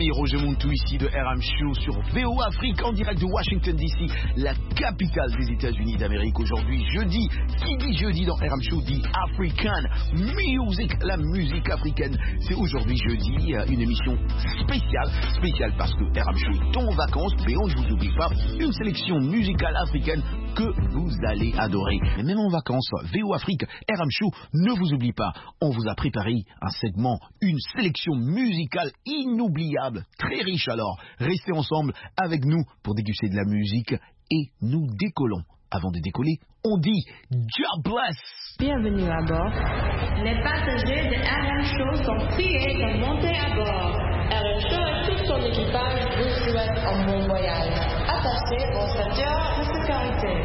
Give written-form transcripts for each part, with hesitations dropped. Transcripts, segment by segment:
amis, Roger Montou ici de RM Show sur VO Afrique en direct de Washington DC, la capitale des États-Unis d'Amérique. Aujourd'hui, jeudi, qui dit jeudi dans RM Show dit African Music, la musique africaine. C'est aujourd'hui jeudi, une émission spéciale parce que RM Show est en vacances, mais on ne vous oublie pas, une sélection musicale africaine que vous allez adorer. Mais même en vacances, VO Afrique, RM Show ne vous oublie pas, on vous a préparé un segment, une sélection musicale inoubliable, très riche. Alors, restez ensemble avec nous pour déguster de la musique et nous décollons. Avant de décoller, on dit God bless. Bienvenue à bord. Les passagers de RM Show sont priés de monter à bord. RM Show et tout son équipage vous souhaitent un bon voyage. Attachez vos ceintures de sécurité.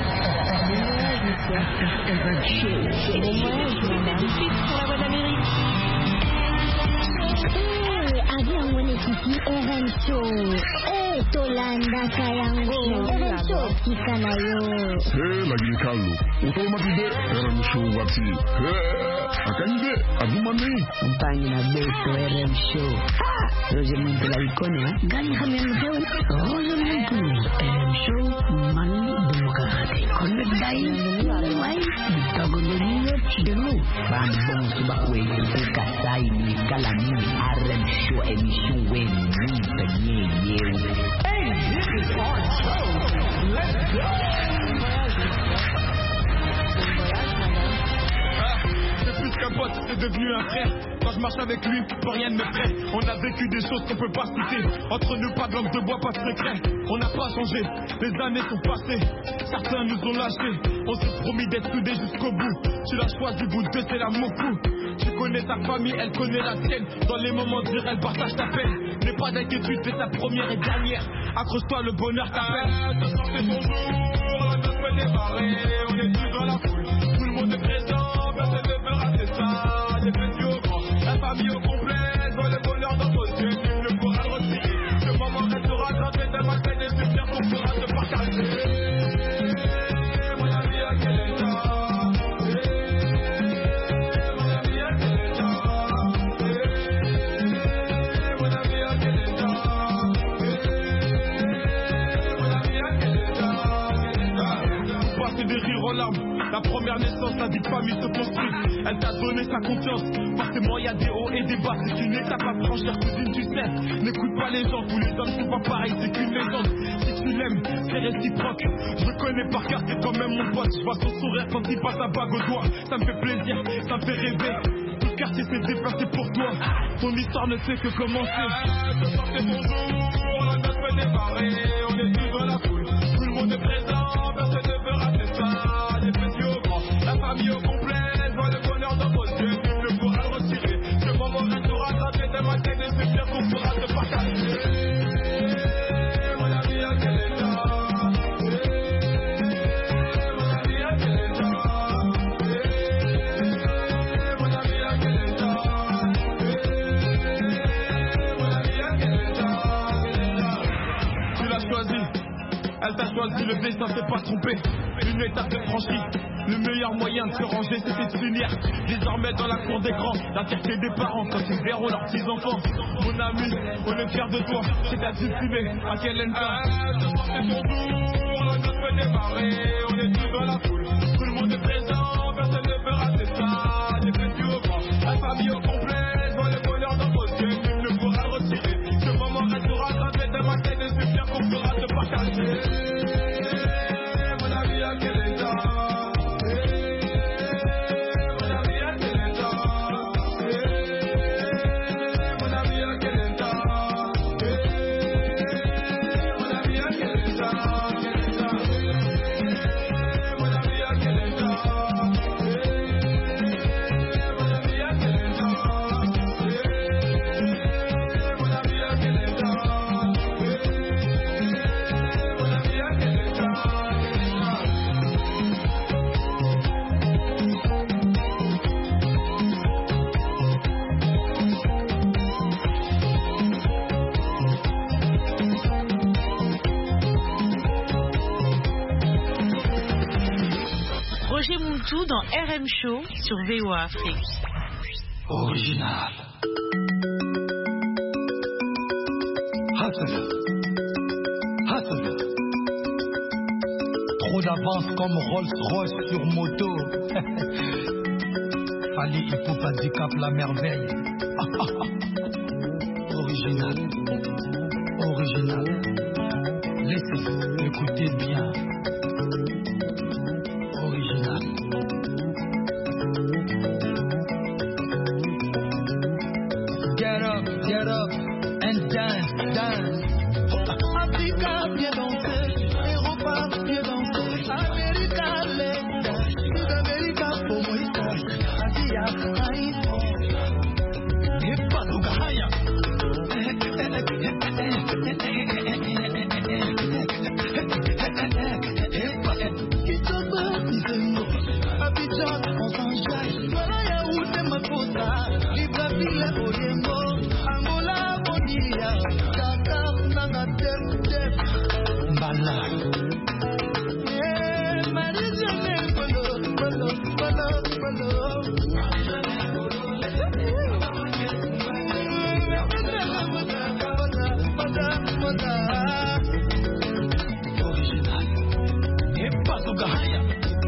RM Show. Bon voyage, madame. Pour la voix d'Amérique. Avion Wenekiti RM Show. Tolanda Kayango. RM Show Kikanayo. Lagi Carlo. Automatique RM Show Wati. Akande Abumani. Compagnie na Beto RM Show. Roger Montou la icône. Gani Hamemheu. Roger Montou RM Show. Mani Demokrati. Connect Dai. Wai. Tagolonio Chidelo. Bambon Subakwe. Kasai ni Kalamini. RM Show émission Wen. Hey, this is our show. Let's go. C'est plus qu'un pote, c'est devenu un frère. Quand je marche avec lui, plus rien ne me ferait. On a vécu des choses qu'on peut pas citer. Entre nous, pas de langue de bois, pas de secret. On n'a pas changé, les années sont passées. Certains nous ont lâchés. On s'est promis d'être soudés jusqu'au bout. Tu l'as choisi, bout de deux, c'est la Mokou. Tu connais ta famille, elle connaît la sienne. Dans les moments durs, elle partage ta peine. N'aie pas d'inquiétude, c'est ta première et dernière. Accroche-toi, le bonheur t'appelle. Ce soir c'est ton jour, la note peut démarrer. On est tous dans la foule, tout le monde est présent. Personne ne peut rater ça, des petits au grand. La famille au complet, dans le bonheur dans vos yeux. Nul ne pourra le retirer. Ce moment restera gravé dans ma tête. Et c'est bien qu'on pourra te partager. Mon ami, à quel état? Des rires aux larmes. La première naissance, la vie de famille se construit. Elle t'a donné sa confiance. Forcément, il y a des hauts et des bas. C'est une étape à franchir, cousine, tu sais. N'écoute pas les gens, tous les hommes sont pas pareils. C'est qu'une légende. Si tu l'aimes, c'est réciproque. Je le connais par cœur, c'est quand même mon pote. Je vois son sourire quand il passe la bague au doigt. Ça me fait plaisir, ça me fait rêver. Tout le quartier s'est déplacé pour toi. Ton histoire ne fait que commencer. Ce soir, c'est ton jour. La note peut démarrer. On est tous dans la foule. Tout le monde est présent. Personne ne peut rater ça, des petits au grand. La famille au complet, voit le bonheur dans vos yeux. Nul ne pourra le retirer. Ce moment restera gravé dans ma tête. Et c'est bien qu'on pourra te partager. Mon ami, à quel état? Mon ami, à quel état? Mon ami, à quel état? Mon ami, à quel état? Tu l'as choisi. Elle t'a choisi, le destin s'est pas trompé. Une étape est franchie. Le meilleur moyen de se ranger, c'était de s'unir. Désormais dans la cour des grands, la fierté des parents quand ils verront leurs petits-enfants. Mon ami, on est fiers de toi. C'est ta destinée, à quel endroit? Ce soir c'est ton tour, la note peut démarrer. On est tous dans la foule, tout le monde est présent. Personne ne peut rater ça, des petits au grand. La famille au complet, voit le bonheur dans vos yeux. Nul ne pourra le retirer. Ce moment restera gravé dans ma tête. Et c'est bien qu'on pourra te partager. Mon ami, à quel état? Mon ami, à quel état? Mon ami, à quel état? Mon ami, à quel état? Mon ami, à quel état? Roger Montou dans RM Show sur VO Afrique. Original. Trop d'avance comme Rolls-Royce sur moto. Fallait Hippopadicap la merveille. Original. Original. Laissez, écoutez bien. Original. Get up and dance, dance. Africa, bien danser. Europa, bien danser. America, let's dance. Sud-America, pour moi, Asia, Haïti. Et pas tout Gahaya. Abidjan, on s'enjaille. Voilà Yaoundé, Makossa. Libreville, Oyembo. Angola, Bonilla. Dakar, Nanga, Def. Mbala. Marie-Jeanne, Bolo. Original. Et pas au Gahaya.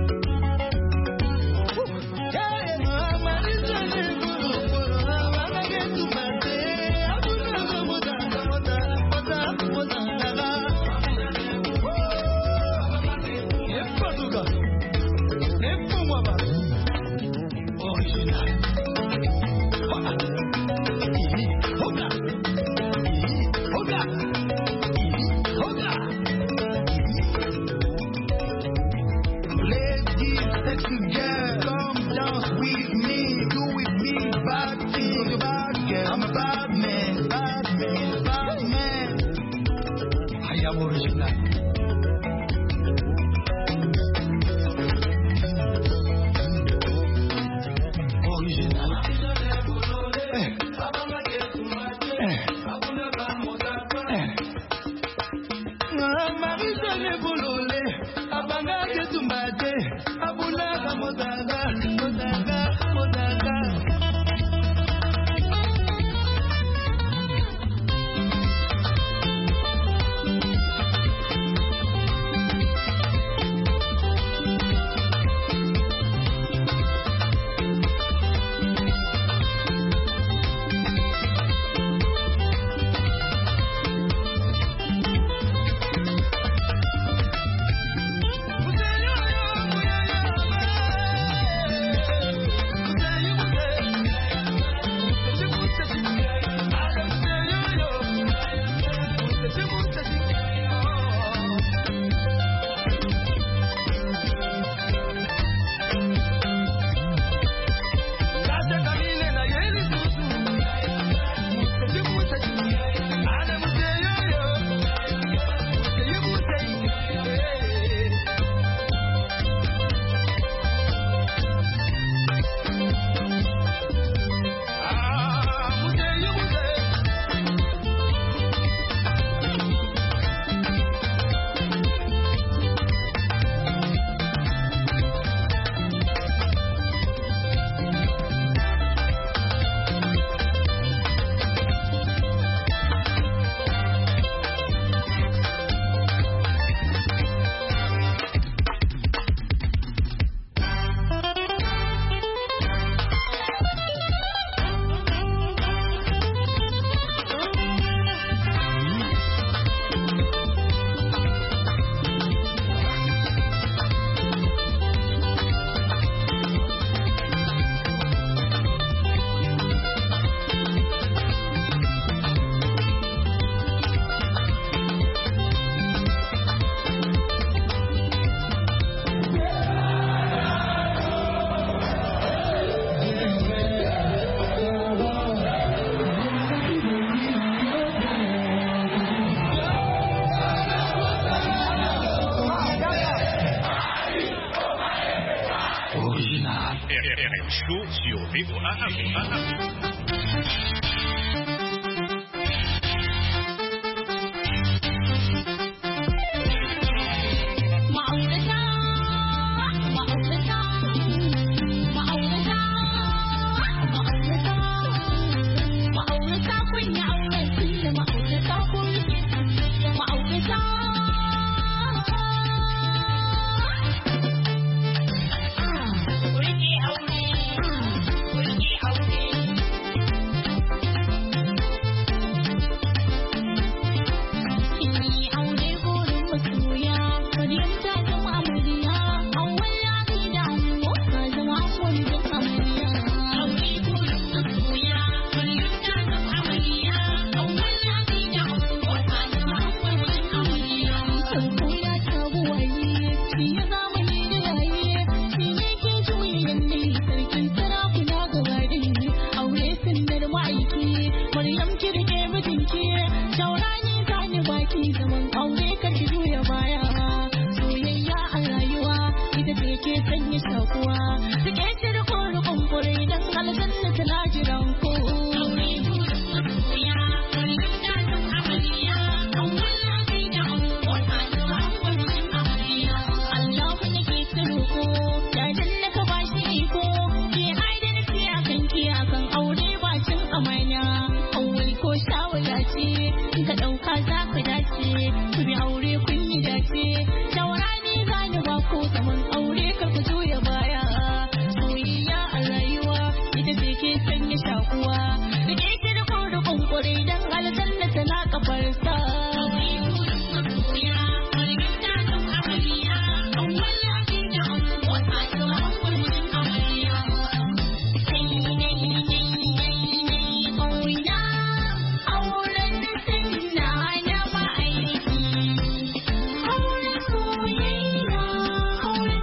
RM Show sur VOA Afrique.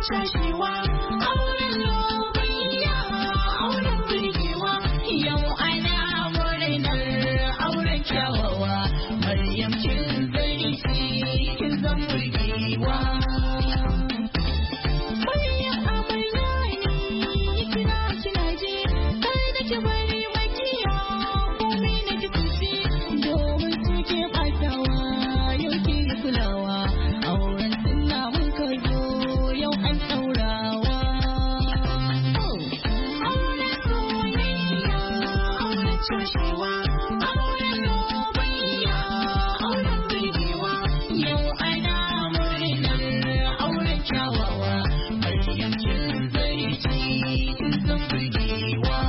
cashewa, auren lobayya, auren birgewa, yau ana murnar auren kyawawa, Maryam kin zarci kin zan burgewa. Maryam amarya ne kina ji, kar da ki bari makiya komai na ki kuce, domin suke ɓatawa yau ki kulawa, auren suna mun kazo yau an ɗaurawa. Auren soyayya, auren cashewa, auren lobayya, auren birgewa, yau ana murnar auren kyawawa, Maryam kin zarci kin zan burgewa.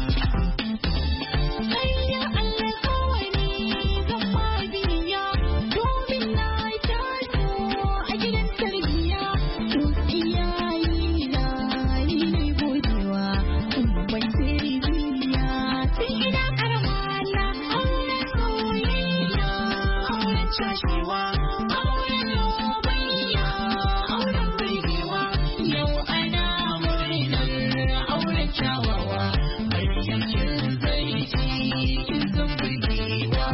Kayya Allah kawai zan ba biya, domin na taso a gidan tarbiyya, to iyaye na ni ne godewa, ban tarbiyya tun ina karama na. Auren soyayya, auren cashewa, auren lobayya, auren birgewa, yau ana murnar auren kyawawa, Maryam kin zarci kin zan burgewa.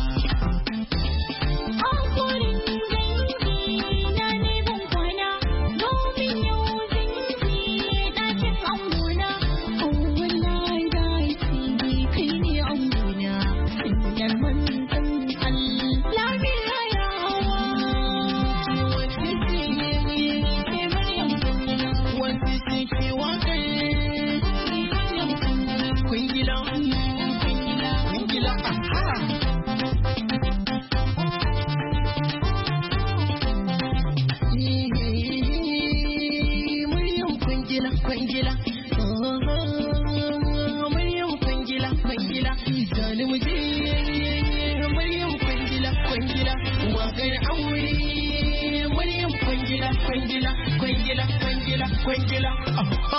Hakurin dangi na ne ban kwana, domin yau zan je ɗakin angona, wallahi dace kai ne angona, inda manzon Allah ne rayawa. Wace ce Maryam wace ce ke waƙar kwangila, aha. Maryam kwangila, Maryam kwangila, zani mu je. Maryam kwangila, waƙar aure. Maryam kwangila, aha.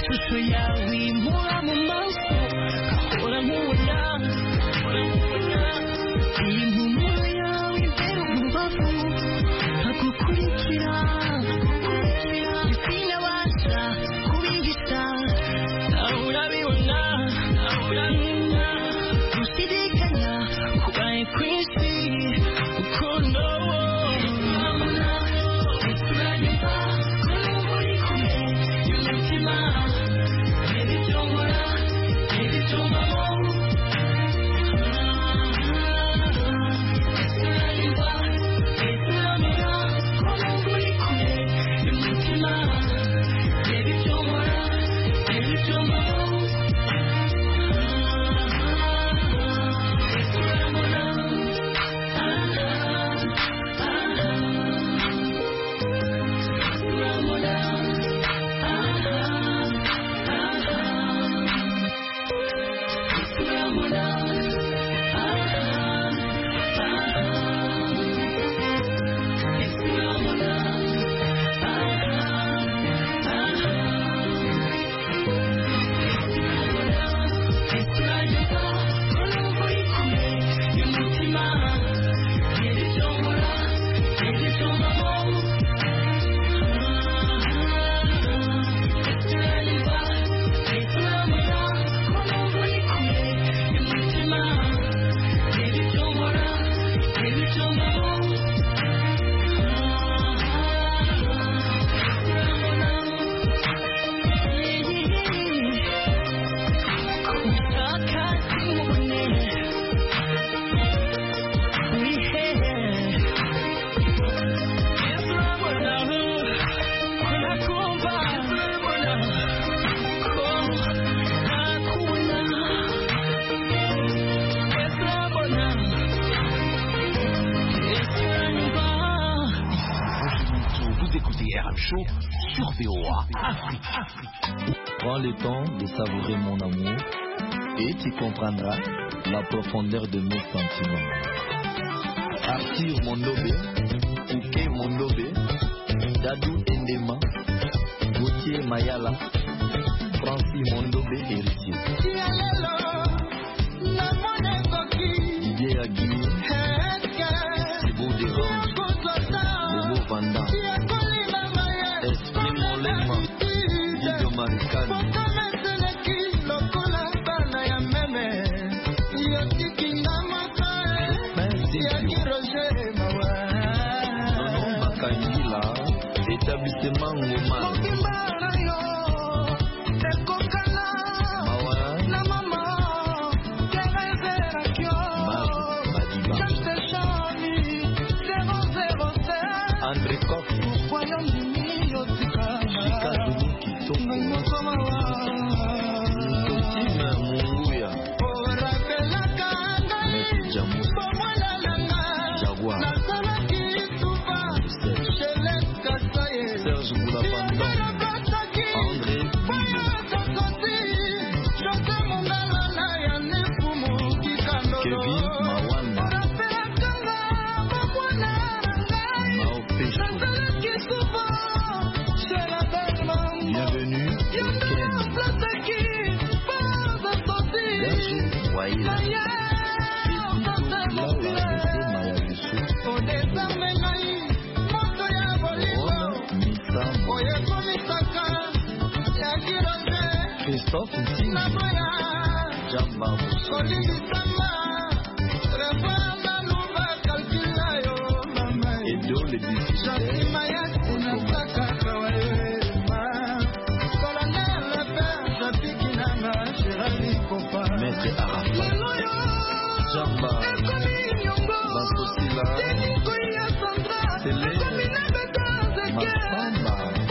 ishusho yawe impura mu maso gahora nkubona iyi mpumuro yawe imbere mu rubavu nkagukurikira sinabasha kubihisha nawe urabibona gushidikanya kubaye kwinshi urukundo Show sur VOA Afrique. Prends le temps de savourer mon amour et tu comprendras la profondeur de mes sentiments. Arthur Mondobe, Ouké Mondobe, Dadou Endema, Gauthier Mayala, Francis Mondobe héritier. Didier Aguirre, Thibaut Desranges, Bobo Vanda. Établissement Ngoma André Koff Christophe Nsima Jamba Edo le Maître Arafat Jamba Basosila Télé Masamba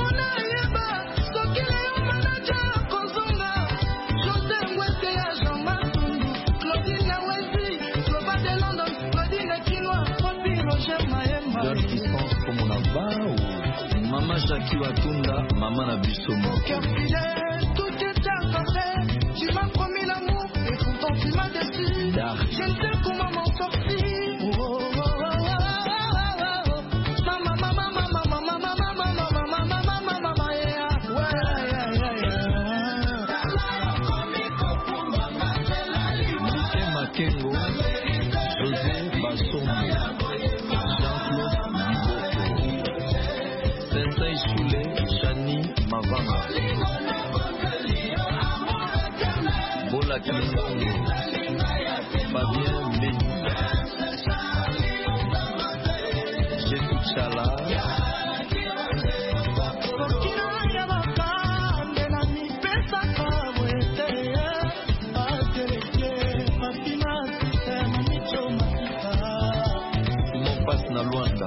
Maman Jackie Watunda, maman na bisomo. Tout est accordé, tu m'as promis l'amour et pourtant tu m'as déçu. Je ne sais comment m'en sortir. Stella Kilingongo, Fabien Mbeni, Jetou Chala, mon passe na Luanda.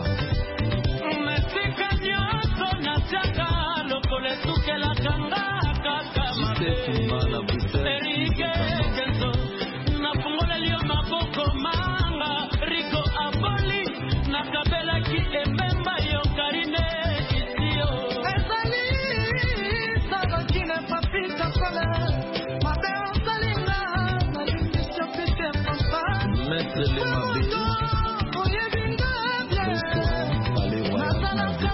Maître Lema Béni, restaurant Palais Royal Nadia.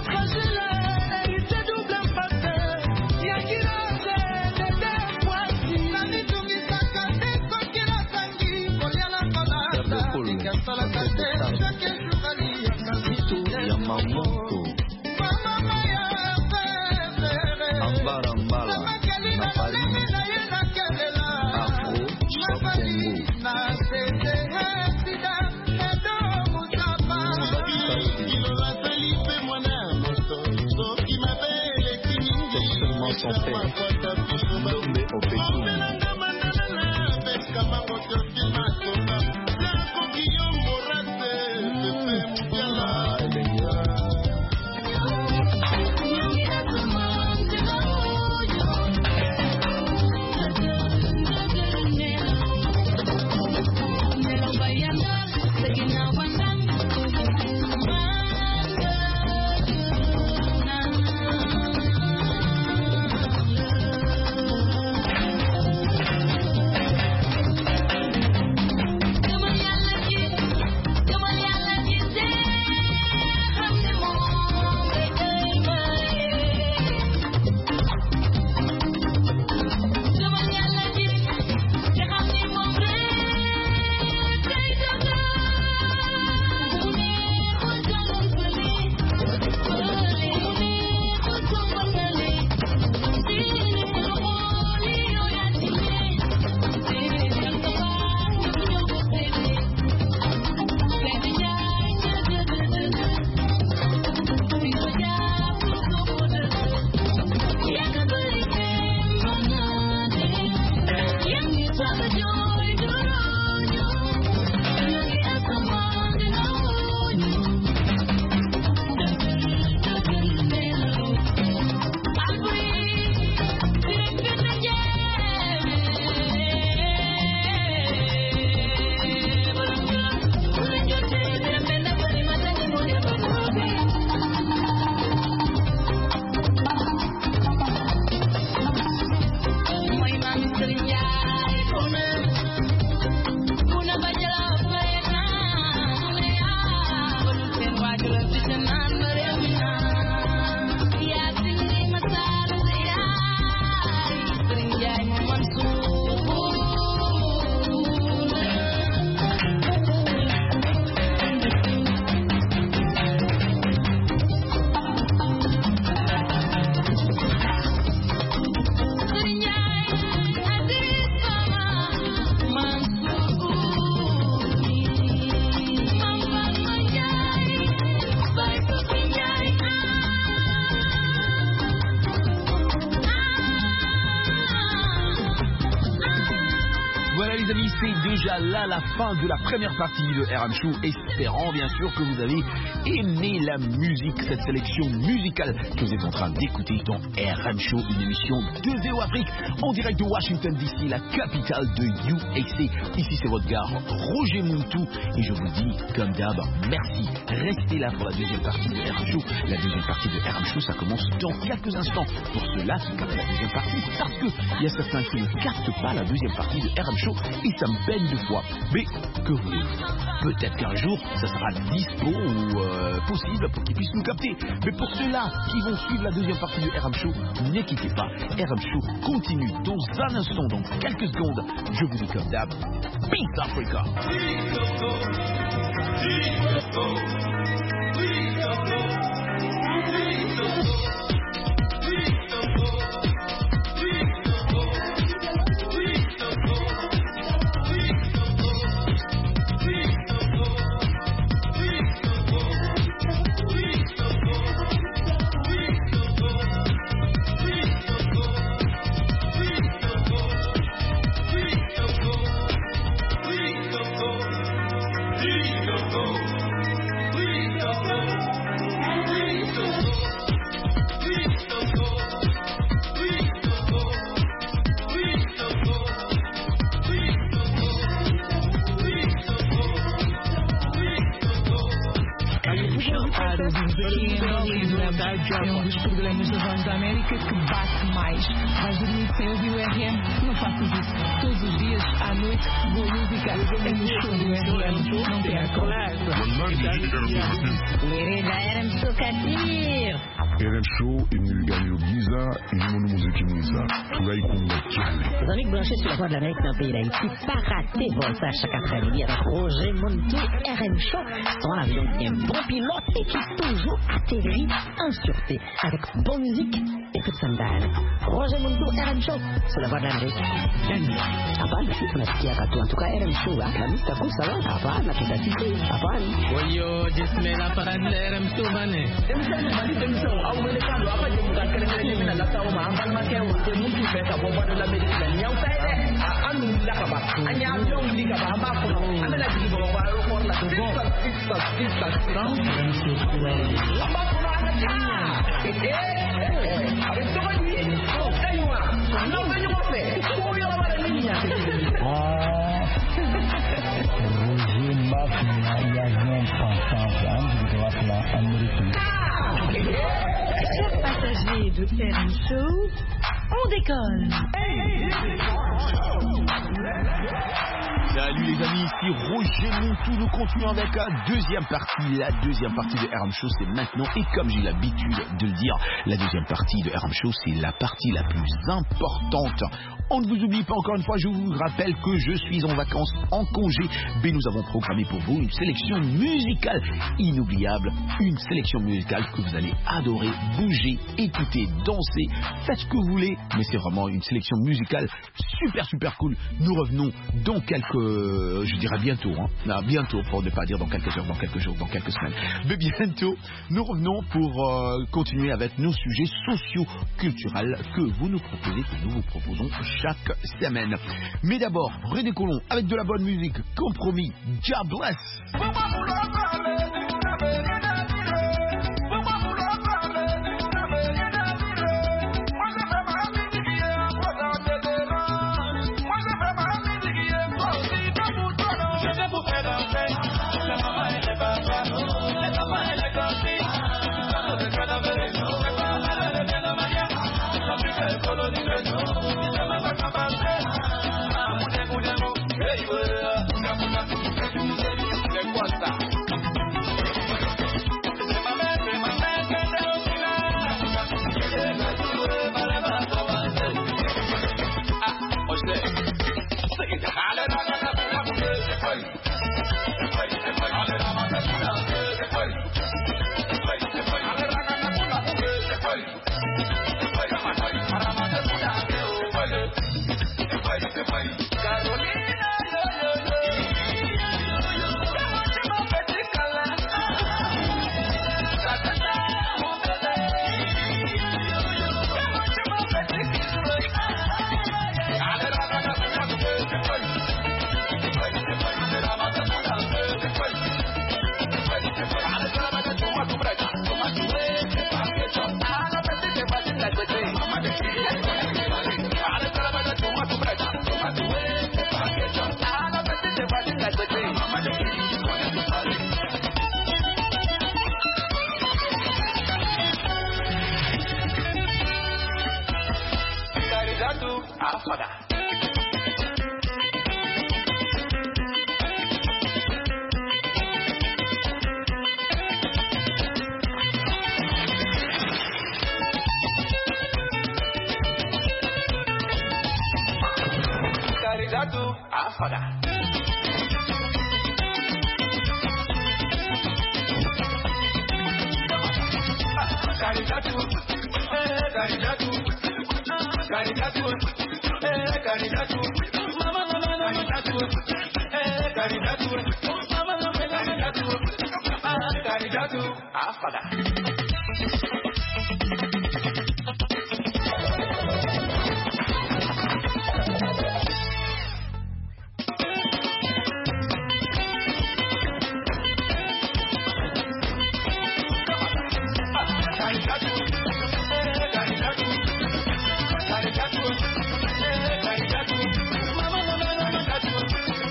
Yamamoto, Ambarambala, Napari, Afro, Chapongo, seulement son père, Lombe Opetoum. les amis, c'est déjà là la fin de la première partie de RM Show, espérant bien sûr que vous avez aimé la musique, cette sélection musicale que vous êtes en train d'écouter dans RM Show, une émission de VO Afrique en direct de Washington DC, la capitale de USA. Ici c'est votre gars Roger Muntu et je vous dis comme d'hab, merci. Restez là pour la deuxième partie de RM Show. La deuxième partie de RM Show, ça commence dans quelques instants. Pour ceux-là qui captent la deuxième partie, parce qu'il y a certains qui ne captent pas la deuxième partie de RM Show et ça me peine de fois. Mais que voulez-vous? Peut-être qu'un jour ça sera dispo ou possible pour qu'ils puissent nous capter. Mais pour ceux-là qui vont suivre la deuxième partie de RM Show, n'inquiétez pas, RM Show continue dans un instant, dans quelques secondes. Je vous dis comme d'hab, Peace Africa. É um dos programas da Voz da América que bate mais. Vais dormir sem ouvir o RM? Não faças isso. Todos os dias, à noite, boa música é no show do RM. Não percam. RM Show Katir. RM Show, il nous gagne au Giza, il nous montre musique Giza. Tout là, il compte Les amis branchés sur la Voix de l'Amérique dans le pays d'Haïti, pas rater Volta chaque après-midi avec Roger Montou, RM Show. Dans l'avion qui est un bon pilote et qui toujours atterrit en sûreté avec bonne musique et tout ça. Roger Montou, RM Show sur la Voix de l'Amérique. Hapana, si tunasikia katu en tout cas RM Show, Alhamisi taku sawa, hapana tutatiki, hapana. Oyo, jismela para RM Show bane. Au mercado apa je bukan kerana dia nak tahu mah apa nama kau dia mungkin mereka buat dalam Amerika ni yang saya anu dah apa hanya yang di apa apa pun anda lagi bawa baru pun lah tu kita apa pun ada habis tu lagi tengok anda tengok apa kau yang ada ni Roger Mafia il y a rien ensemble de la américaine. Chers passagers de RM Show, on décolle. Salut les amis, ici Roger Montou. Nous continuons avec la deuxième partie. La deuxième partie de RM Show, c'est maintenant. Et comme j'ai l'habitude de le dire, la deuxième partie de RM Show, c'est la partie la plus importante. On ne vous oublie pas, encore une fois, je vous rappelle que je suis en vacances, en congé. Mais nous avons programmé pour vous une sélection musicale inoubliable. Une sélection musicale que vous allez adorer, bouger, écouter, danser. Faites ce que vous voulez. Mais c'est vraiment une sélection musicale super cool. Nous revenons dans je dirais bientôt, bientôt, pour ne pas dire dans quelques heures, dans quelques jours, dans quelques semaines. Mais bientôt, nous revenons pour continuer avec nos sujets socio-culturels que vous nous proposez, que nous vous proposons chaque semaine. Mais d'abord, redécollons avec de la bonne musique, compromis, God bless.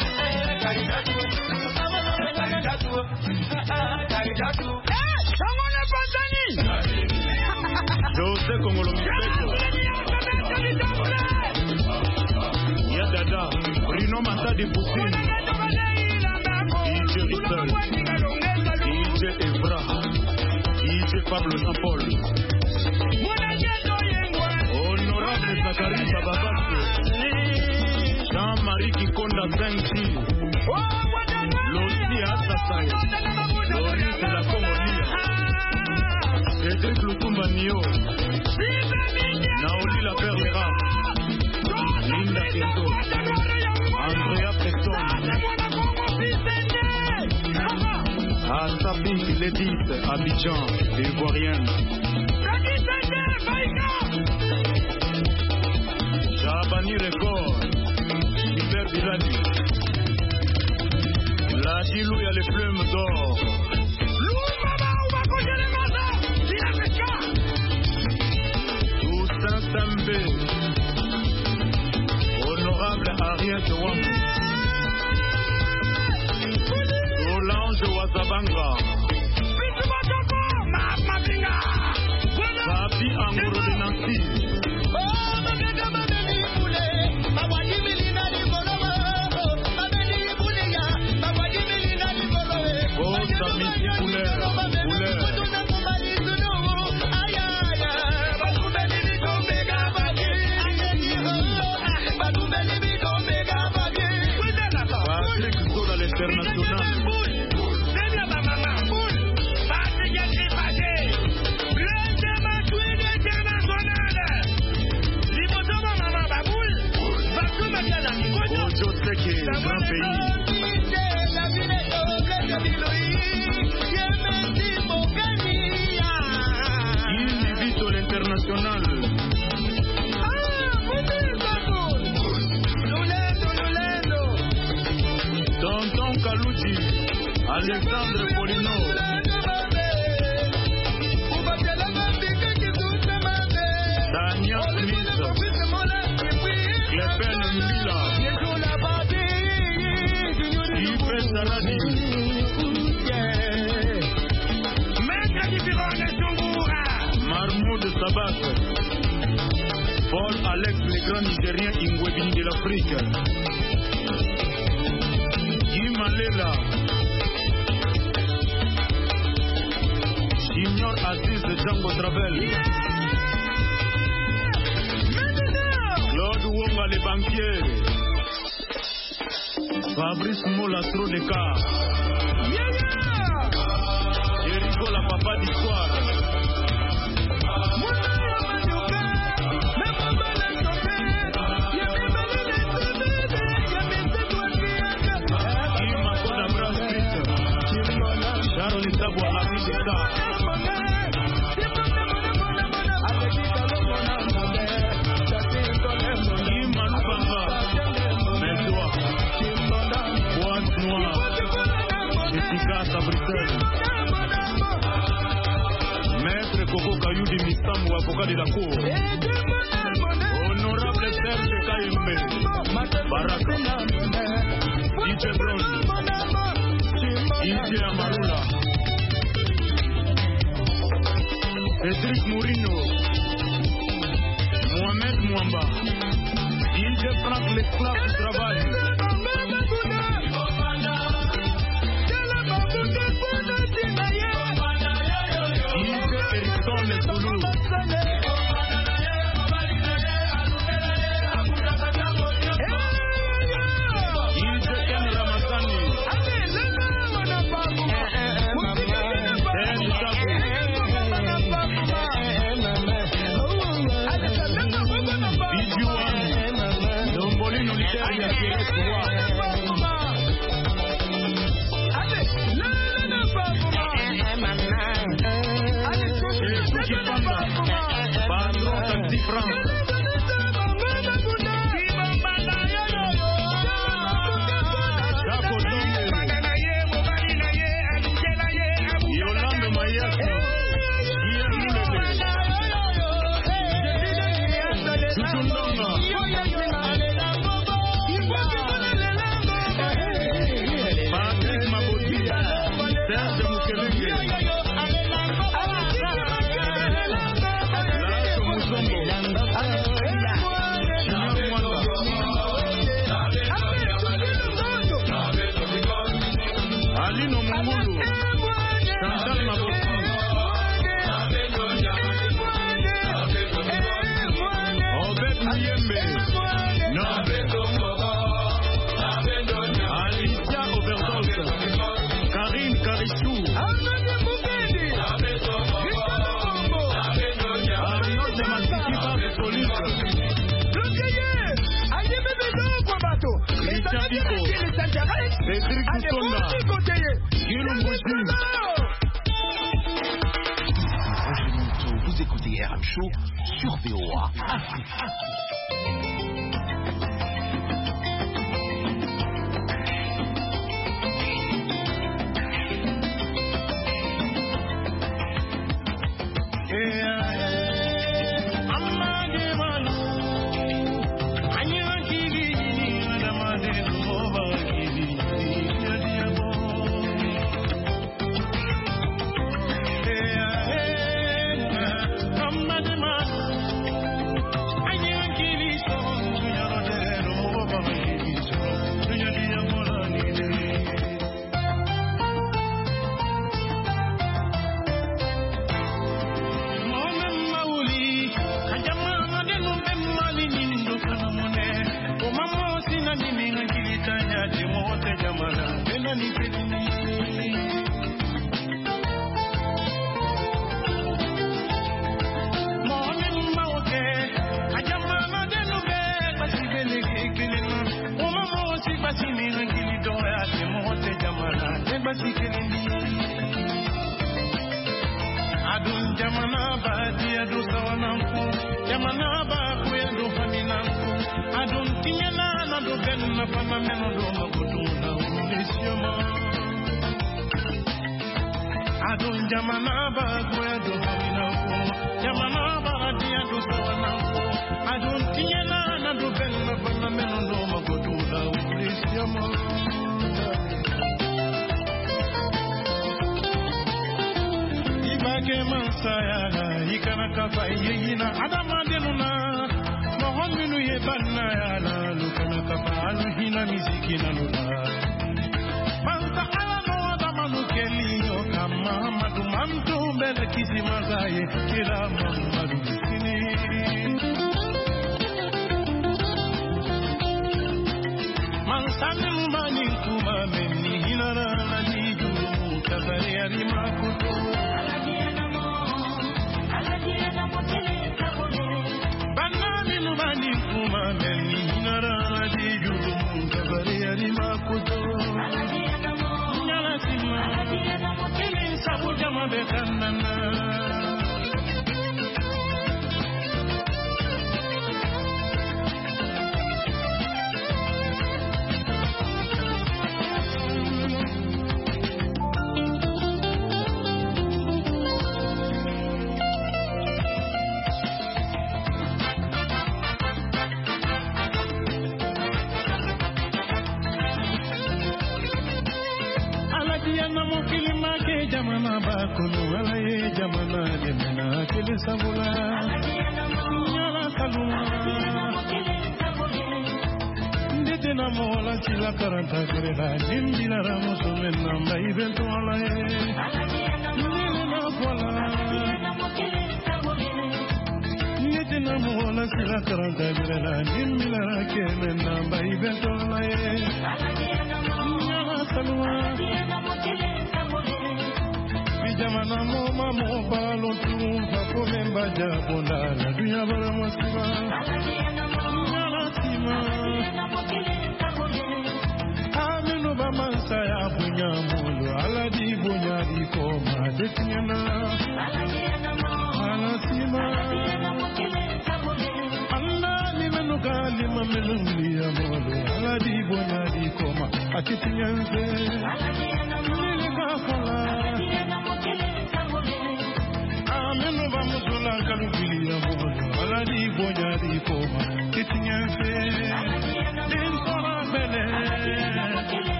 Someone José Kongolo Mibeko. Yadada, Bruno Matadi Poussine. DJ Rissel. DJ Evra. DJ Pablo Jean-Paul. Honorable Zachary Bababasque. Jean-Marie Kikonda Saint-Chi. Loti Assassin. Loris de la Congolia. Cédric Lutumba Nio. Naoli la Perlera. Linda Keto. Andrea Preston. Asapin Ledis, Abidjan, Ivoirienne. Chabani Record. Hiver Bilali. La Chilou, il y a les plumes d'or. Toussaint Sambé. Honorable Ariel Wang. Solange Wazabanga. Papi Angoro de Nancy. Alexandre Polino. Daniel Smith. Clepin Mbila. Yves Saradi. Marmoud Sabat. Paul Alex, le grand Nigérien Ingwebini de l'Afrique. Guy Malela. Junior Aziz de Django Travel. Claude Wonga les banquiers. Fabrice Molastro de Car. Jericho la papa d'histoire. Charles Tabou Abidika. Maître Coco Kayoudi Mistam ou avocat de la cour. Honorable Serge Kayembe Baraka DJ Brown DJ Amarula Cédric Mourinho Mohamed Mouamba DJ Franck l'esclave du travail. Cédric Moutonda, Roger Monteau, vous écoutez RM Show sur VOA Afrique.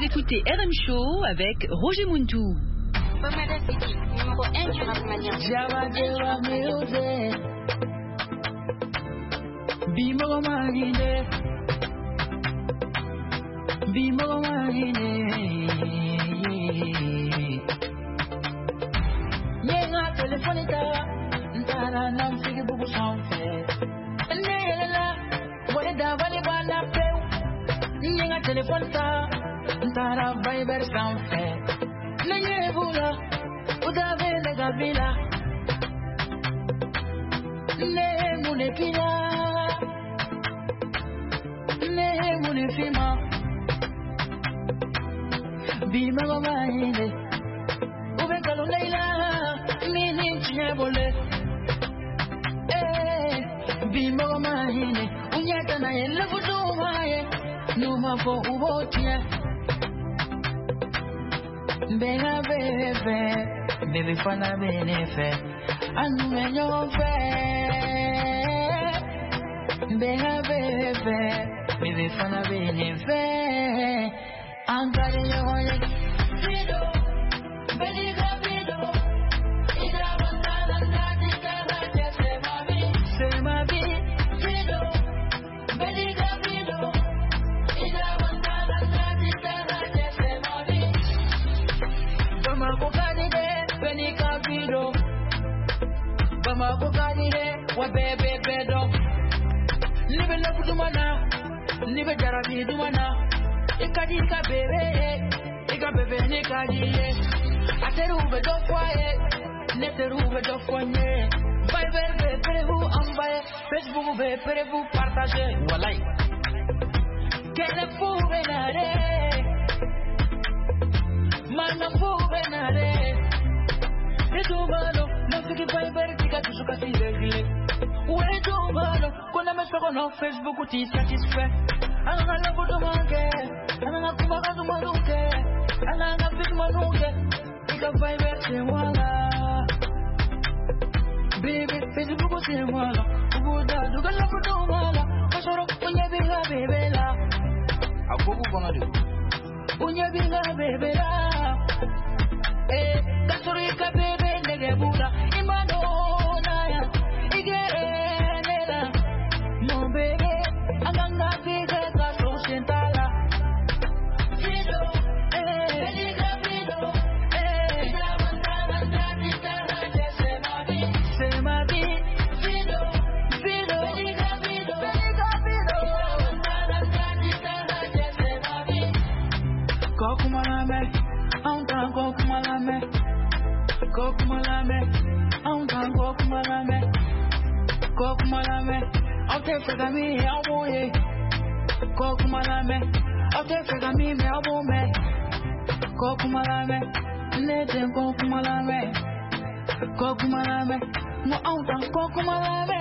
Vous écoutez RM Show avec Roger Muntou. Bomada City, numéro 1 du rap mania. Java Java Music. Bimo Magine. Bimo Magine. Yenga telefonita. Ntara nam sigi bubu sanfe. Nela. Wada vale bala peu. Yenga telefonita. Ntara viber sanfe. Nebula, udave le gabila, ne munepina, ne munefima, bima mamaine, ube kaluneila, mini chinebole, bima mamaine, unyaka na yele kutumaye, numa fo ubotie. Benga bebe, baby fana benefe, anu menyo fe. Benga bebe, baby fana benefe, angare yoye. Fido, beliga fido, ida wanda nati kara jese mabi, se mabi. Fido, beliga fido, ida wanda nati kara jese mabi. Bamako kanide, benika video. Bamako kanide, wa bebe bedo. Libe lebu dumana, libe jarabi dumana. Ikadika bebe, ika bebe nikadiye. Ateru bedo kwaye, neteru bedo kwenye. Viber be prevu ambaye, Facebook be prevu partage. Walai, kene fu benare. Mana fu benare. Eto malo, nafiki Viber tika tusuka silevile. Weto malo, kona mesoko no Facebook ti satisfait. Anga lebu dumange, anga kumaka dumanuke, anga fit manuke. Ika Viber se wala. Baby, Facebook se wala. Ubuda duga lebu dumala. Kasoro unye biga bebela. Agogo bangadu. Unye biga bebela. Kasuri bebe nege buda imano naya igerenela mo bebe anganga bige kaso sentala fido beliga fido jamanda titara jese mabi fido beliga fido jamanda titara jese mabi kokumalame aunta kokumalame Kokumalame, auntan kokumalame, aute fegami awoye. Kokumalame, aute fegami me awome. Kokumalame, neten kokumalame, mo auntan kokumalame.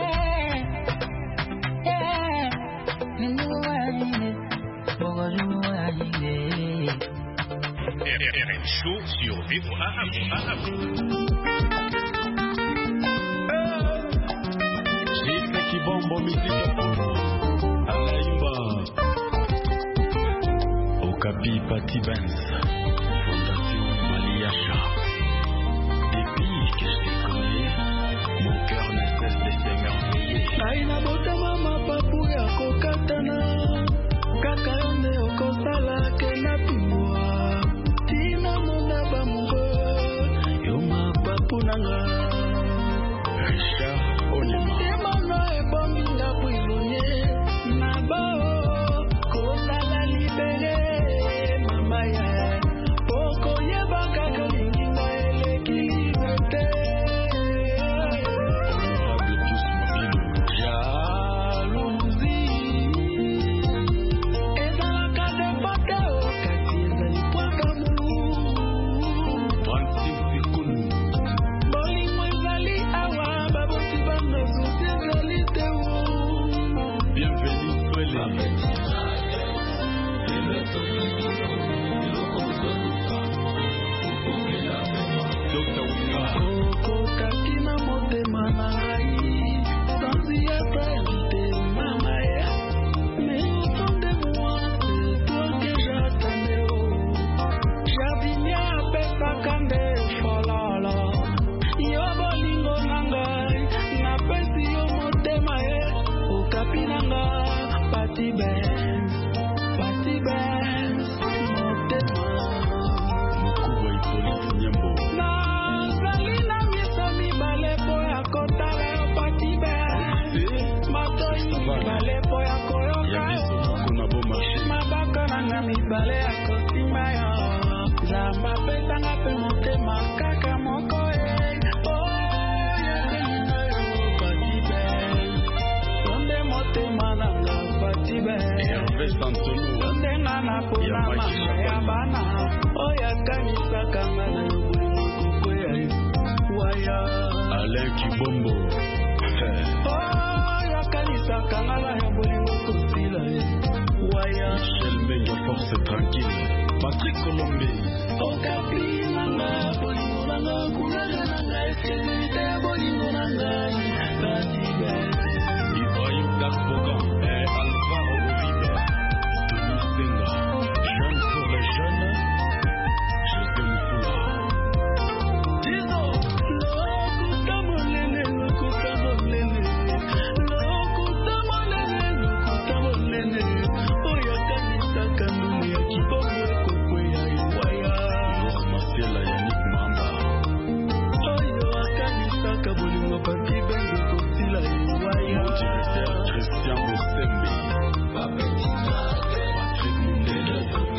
Yeah, ninuwaine, bogojuwaine. RM Show sur VOA Jusqu'à Kibombo musique Alaimba Okapi Pati Benz Fondation Maliacha. Depuis que je t'ai connu, mon cœur ne cesse de s'émerveiller. Aina bota mama papu ya kokatana Kaka yonde okosala kena pimwa Tina mona bamungo Yoma papu nanga Richard Onema Emana ebombi nga bwilunye Nabao Kona la libere Mama ya Party Benz, motema. Mkuba Hippolyte Nyambo. Nazali na miso mibale po ya kotala yo Party Benz. Matoi mibale po ya koyoka yo. Mabaka nanga mibale ya kosimba yo. Zamba pesanga pe motema kaka moko e. Hervé Santolo Ndengana pona mama ya bana oya kanisa kangana kukwea waya Alain Kibombo oya kanisa kangana ya bolingo kosila waya Michel Menga force tranquille Patrick Colombe okapi nanga bolingo nanga kulala nanga esekirite bolingo nanga katibe Ibrahim Dakbogan et Alvaro Uribe Denis Senga Jeune pour les jeunes José Moufoula Dizo lokuta molene oyo kanisa kanuni ya kibongo kokwe ya iwaya Marcela Yannick Mamba oyo akanisa kabolingo Party Benz kosila iwaya Mon directeur Christian Bosembe Patrick Mundele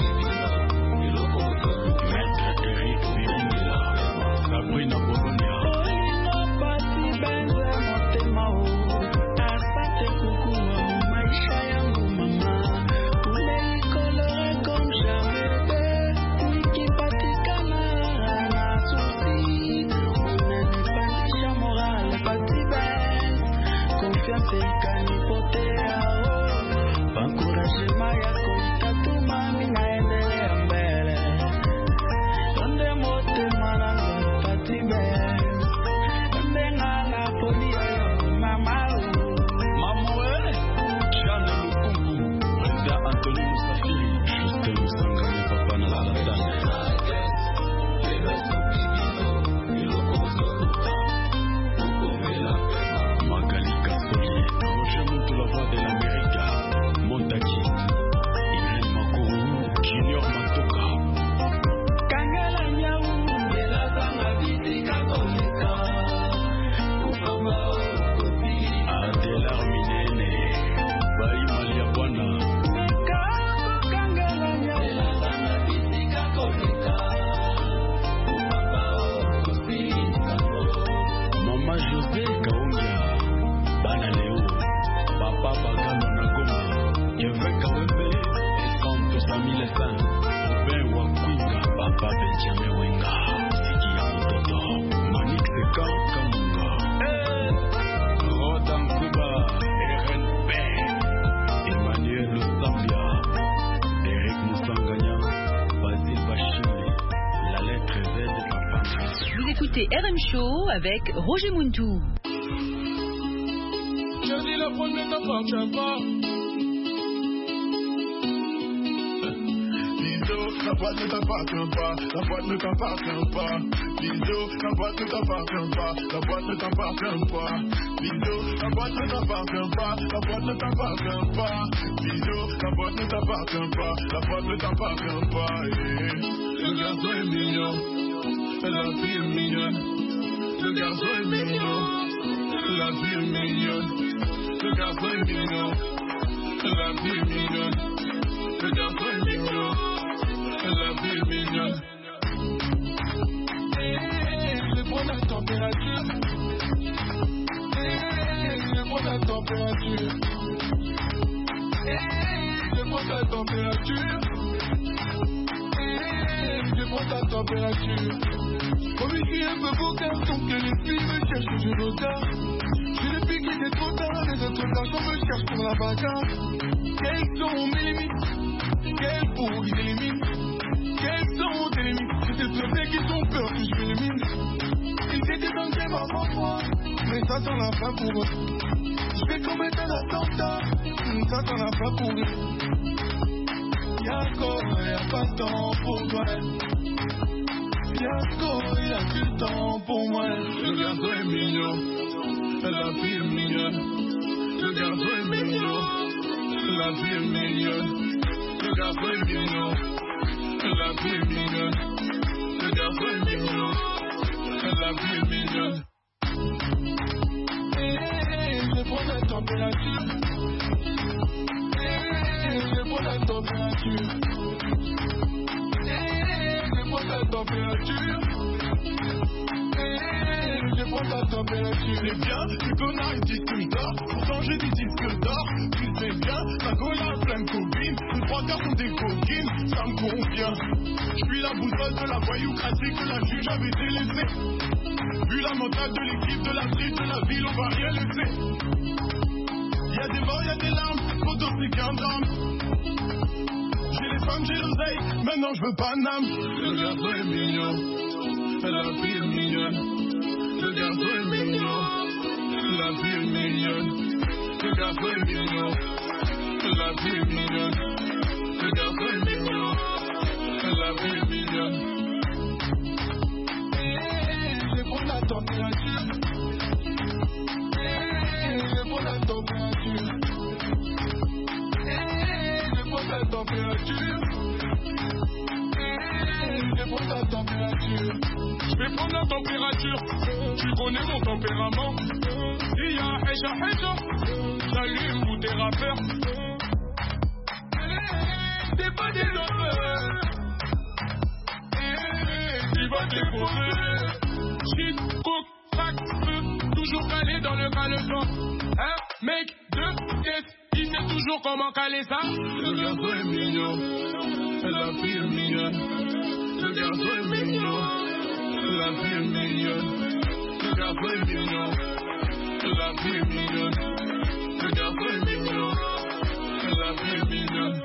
Maître Eric Biringa Sabrina Bologna olingo Party Benz motema o asante kuku maisha yangu mama uleikolore comme jamais nikipatikana na susi unanipandisha morale Party Benz confiance ikanipotea encouragement yako itatuma minaendelea mbele onde motema nanga Party Benz ndengana podia mama Mamoué Jeanne Lukungu Brenda Anthony Moussafiri Justin Moussangani Papa Nalatane Magali Kasoli Roger Montou la voix de l'Amérique Montaki Irène Makourou Junior Matoka kangela nyau elazanga bitika koleka Adelar Minene Bayi Malia Bwana kangela nyau elazanga bitika koleka Mama José Kaongia Bana Léo Papa Bagano Nagoma Kevin Kawembe et Santos Amilesa Robin Wakwinga Papa Benjamin Wenga Siki ya Mototo Manik Seka Kamunga Rodan Kuba RNP Emmanuel Lusambia Eric Moussanganya Basile Bachile La lettre Z de Papa Vous écoutez RM Show avec Roger Muntou. Je dis le premier t'appartient pas. Lido, la boîte ne t'appartient pas. La boîte ne t'appartient pas. Lido, la boîte ne t'appartient pas. La boîte ne t'appartient pas. Lido, la boîte ne t'appartient pas. La boîte ne t'appartient pas. Lido, la boîte ne t'appartient pas. La boîte ne t'appartient pas. Le garçon est mignon. La fille est mignonne. Le garçon est mignon. La fille est mignonne. Le garçon est mignon. La fille est mignonne. Le garçon est mignon. La fille est mignonne. Je prends la température. Je prends la température. Je prends la température. Je prends la température. Comme il est un peu vocal, donc que les filles me cherchent, je regarde. Je l'ai piqué, c'est trop tard, les autres garçons me cherchent pour la bagarre. Quelles sont mes limites? Quelles pour ils éliminent? Quelles sont tes limites? C'est tes premiers qui ont peur que je m'élimine. Ils étaient dans le game avant moi, mais ça sent la fin pour eux. Je vais commettre un attentat, ça sent la fin pour eux. Y'a pas de temps pour toi. Y'a plus de temps pour moi. Le garçon est mignon, la fille est mignonne. Le garçon est mignon, La vie est mignonne, le garçon est mignon. La vie est mignonne, le garçon est mignon. La vie est mignonne. Je prends la température. Je prends la température. Je prends la température. Je prends la température. C'est bien, tu connais une disque d'or. Pourtant j'ai des disques d'or. Tu sais bien, la cola plein de copines. Les trois quarts sont des coquines, ça me convient. Je suis la boussole de la voyoucratie que la juge avait délaissée. Vu la mentale de l'équipe, de la street, de la ville, on va rien laisser. Y'a des morts, y'a des larmes, photo c'est qu'un drame. J'ai les femmes, j'ai l'oseille, maintenant je veux pas d'âme. Le garçon est mignon, la vie est mignonne. Le garçon est mignon, la vie est mignonne. Le garçon est mignon, la vie est mignonne. Le garçon est mignon, la vie est mignonne. Je prends la température. Je prends la température. Je prends la température. Je prends la température. Je vais prendre la température. Tu connais mon tempérament. Il y a Heja, j'allume tous tes rappeurs. C'est pas des lovers. Tu vas décorer. Shit, coke, crack, feu. Toujours calé dans le caleçon. Un mec de caisse. Il sait toujours comment caler ça. Le garçon est mignon. La fille est mignonne. Le garçon est mignon. La vie est mignonne, le garçon est mignon. La vie est mignonne, le garçon est mignon. La vie est mignonne.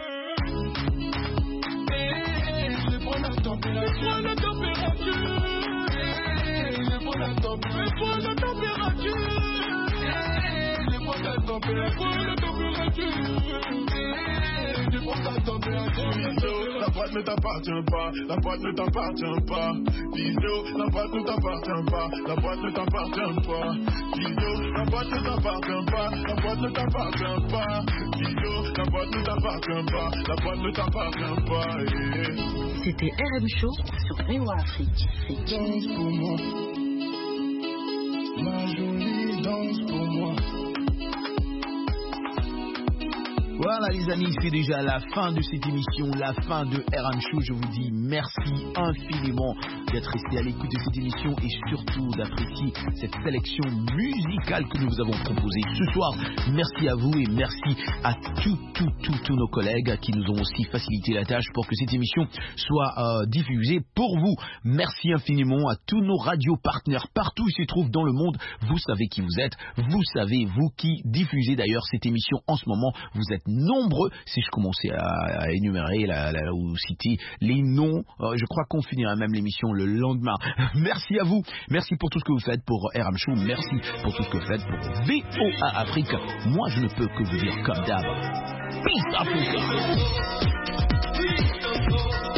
Je prends la température. Je prends la température. Je prends la température. Je prends la température. Je prends la température. Je prends la température. La boîte ne t'appartient pas, la boîte ne t'appartient pas. Bisous, la boîte ne t'appartient pas, la boîte ne t'appartient pas. Bisous, la boîte ne t'appartient pas, la boîte ne t'appartient pas. Bisous, la boîte ne t'appartient pas, la boîte ne t'appartient pas. C'était RM Show sur VOA Afrique. Danse pour moi, ma jolie danse pour moi. Voilà les amis, c'est déjà la fin de cette émission, la fin de RM Show. Je vous dis merci infiniment d'être resté à l'écoute de cette émission et surtout d'apprécier cette sélection musicale que nous vous avons proposée ce soir. Merci à vous et merci à tous nos collègues qui nous ont aussi facilité la tâche pour que cette émission soit diffusée pour vous. Merci infiniment à tous nos radios partenaires partout où ils se trouvent dans le monde. Vous savez qui vous êtes, vous savez vous qui diffusez d'ailleurs cette émission en ce moment. Vous êtes nombreux, si je commençais à énumérer ou citer les noms, je crois qu'on finirait même l'émission le lendemain. Merci à vous, merci pour tout ce que vous faites pour RM Show, merci pour tout ce que vous faites pour VOA Afrique. Moi je ne peux que vous dire comme d'hab, Peace Africa.